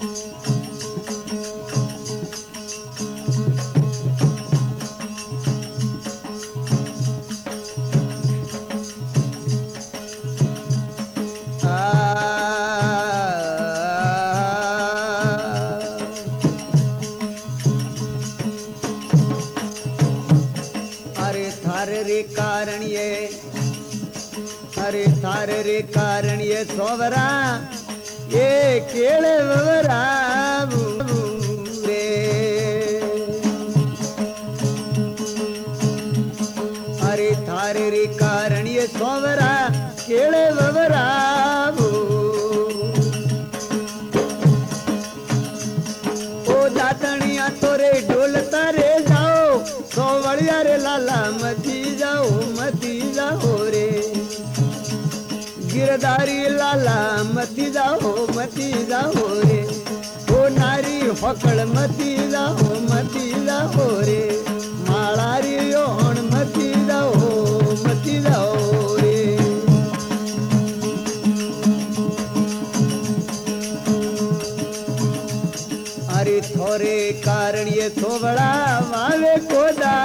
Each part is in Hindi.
अरे थारे रे कारण ये सोवरा ये केले ववरा रे। अरे थारे रे कारण ये सोवरा केले ववरा ओ दातनिया तोरे डोलता रे जाओ सोवड़िया रे लाला मती जाओ रे। गिरधारी लाला मती जाओ रे। ओ नारी होकड़ मती जाओ रे। मालारी योण मती जाओ रे। अरे थोरे कारण ये सोवड़ा वावे कोदा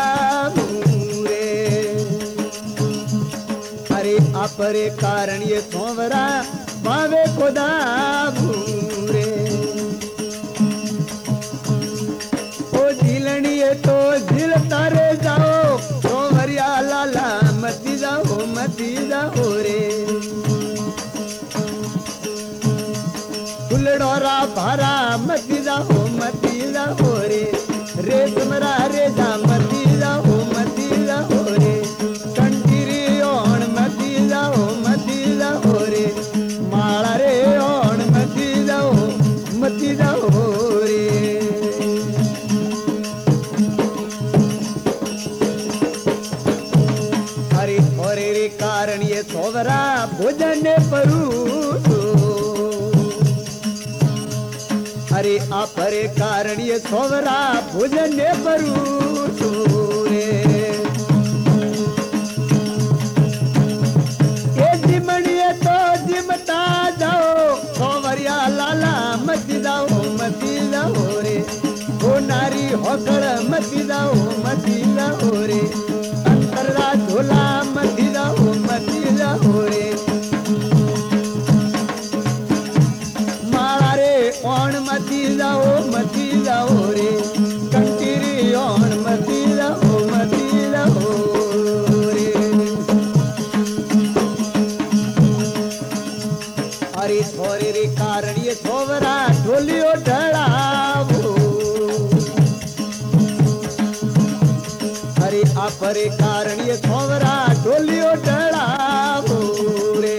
अपरे कारण ये सोवरा भावे कोदा भूरे। ओ झिलनिए तो झिल तारे जाओ सोवरिया लाला मती जाओ रे। फुलडोरा भारा मती जाओ रे। रेशमरा रेजा मती जाओ रे। माला रे ओण मती जाओ रे। हरि थोरे रे कारण ये सोवरा भोजन परू। हरि आपरे कारण ये सोवरा भोजन परू रे। जिमता जाओ सोवरिया लाला मती जाओ रे। ओ नारी होकड़ मती जाओ रे। अंतरा झोला मती जाओ रे। माला रे ओण मती जाओ रे। कंटीरी ओण मती जाओ रे। हरि थोरे रे कारण ये सोवरा ढोलियो ढड़ावो। हरि आपरे कारण ये सोवरा ढोलियो ढड़ावो रे।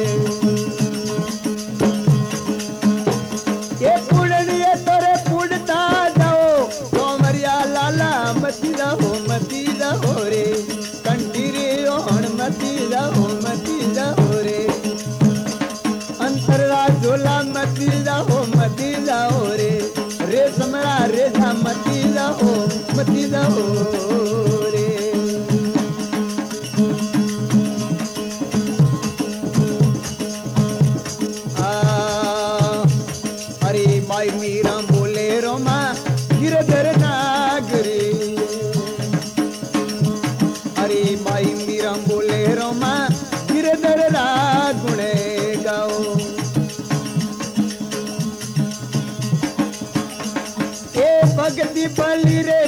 ये पुड़निए तोरे पुड़ता जाओ सोमरिया लाला मती जाओ रे। कंटीरी ओण मती जाओ रे। अंतरा झोला मती जाओ रे। रेशमरा रेजा मती जाओ रे। हरी माई मीरा बोले रोमा गिरधर नागरी। हरी माई मीरा बोले रोमा गिरधर रागुणे गाओ। भगती बाली रे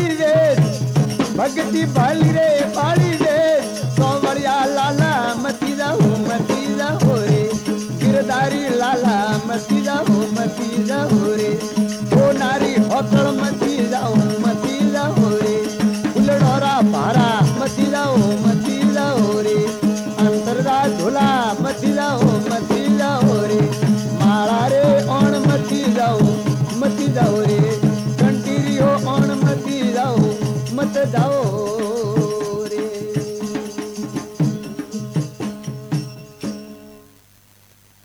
भगती बाली रे। सोवरिया लाला मती जाओ रे। गिरधारी लाला मती जाओ रे। ओ नारी होकड़ मती जाओ रे। फुलडोरा भारा मती जाओ रे। अंतरा झोला मती जाओ रे। माला रे ओण मती जाओ रे। कंटीरियो ओण मत जाओ